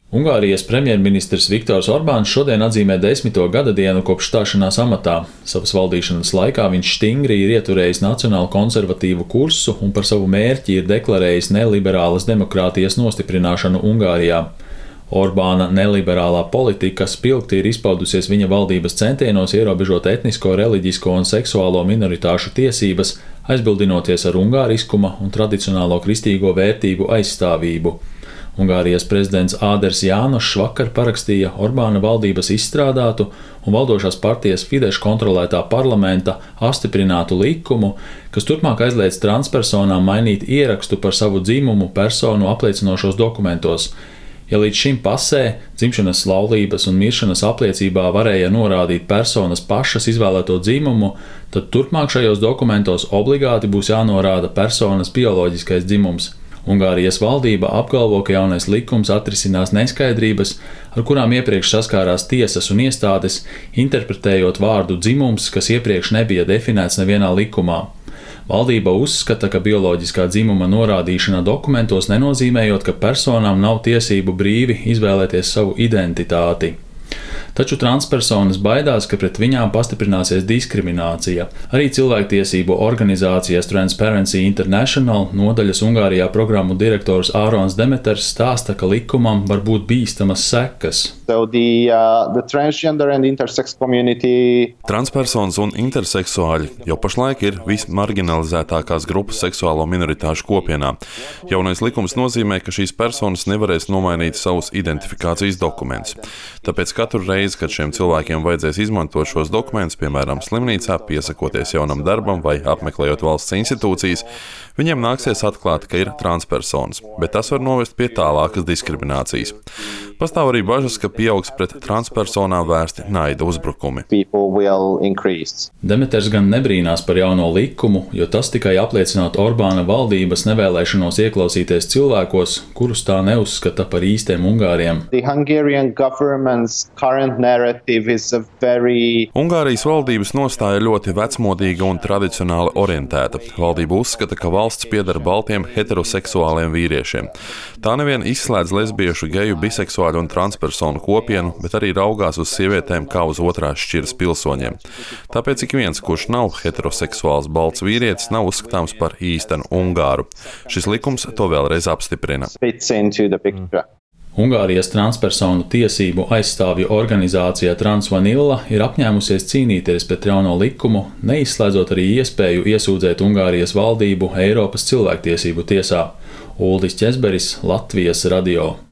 Ungārijas premjerministrs Viktors Orbāns šodien atzīmē 10. gada dienu kopš stāšanās amatā. Savas valdīšanas laikā viņš stingri ir ieturējis nacionālu konservatīvu kursu un par savu mērķi ir deklarējis neliberālas demokrātijas nostiprināšanu Ungārijā. Orbāna neliberālā politika spilgti ir izpaudusies viņa valdības centienos ierobežot etnisko, reliģisko un seksuālo minoritāšu tiesības, aizbildinoties ar ungāriskuma un tradicionālo kristīgo vērtību aizstāvību. Ungārijas prezidents Āders Jānošs vakar parakstīja Orbāna valdības izstrādātu un valdošās partijas Fidesz kontrolētā parlamenta apstiprinātu likumu, kas turpmāk aizliedz transpersonām mainīt ierakstu par savu dzimumu personu apliecinošos dokumentos. Ja līdz šim pasē, dzimšanas, laulības un miršanas apliecībā varēja norādīt personas pašas izvēlēto dzimumu, tad turpmāk šajos dokumentos obligāti būs jānorāda personas bioloģiskais dzimums. Ungārijas valdība apgalvo, ka jaunais likums atrisinās neskaidrības, ar kurām iepriekš saskārās tiesas un iestādes, interpretējot vārdu dzimums, kas iepriekš nebija definēts nevienā likumā. Valdība uzskata, ka bioloģiskā dzimuma norādīšana dokumentos nenozīmējot, ka personām nav tiesību brīvi izvēlēties savu identitāti. Taču transpersonas baidās, ka pret viņām pastiprināsies diskriminācija. Arī cilvēktiesību organizācijas Transparency International nodaļas Ungārijā programmu direktors Ārons Demeters stāsta, ka likumam var būt bīstamas sekas. Transpersonas un interseksuāļi jau pašlaik ir vismarginalizētākās grupas seksuālo minoritāšu kopienā. Jaunais likums nozīmē, ka šīs personas nevarēs nomainīt savus identifikācijas dokumentus. Tāpēc katru reizi, kad šiem cilvēkiem vajadzēs izmantot šos dokumentus, piemēram, slimnīcā, piesakoties jaunam darbam vai apmeklējot valsts institūcijas, viņiem nāksies atklāt, ka ir transpersonas, bet tas var novest pie tālākas diskriminācijas. Pastāv arī bažas, ka pieaugs pret transpersonām vērsti naida uzbrukumi. Demeters gan nebrīnās par jauno likumu, jo tas tikai apliecinātu Orbāna valdības nevēlēšanos ieklausīties cilvēkos, kurus tā neuzskata par īstiem ungāriem. Ungārijas valdības nostāja ļoti vecmodīga un tradicionāli orientēta. Valdība uzskata, ka valsts pieder baltiem heteroseksuāliem vīriešiem. Tā nevien izslēdz lesbiešu, geju, biseksuāļu un transpersonu kopienu, bet arī raugās uz sievietēm kā uz otrās šķiras pilsoņiem. Tāpēc ik viens, kurš nav heteroseksuāls balts vīrietis, nav uzskatāms par īstenu ungāru. Šis likums to vēlreiz apstiprina. Ungārijas transpersonu tiesību aizstāvju organizācija Transvanilla ir apņēmusies cīnīties pret jauno likumu, neizslēdzot arī iespēju iesūdzēt Ungārijas valdību Eiropas cilvēktiesību tiesā. Uldis Ķezberis, Latvijas radio.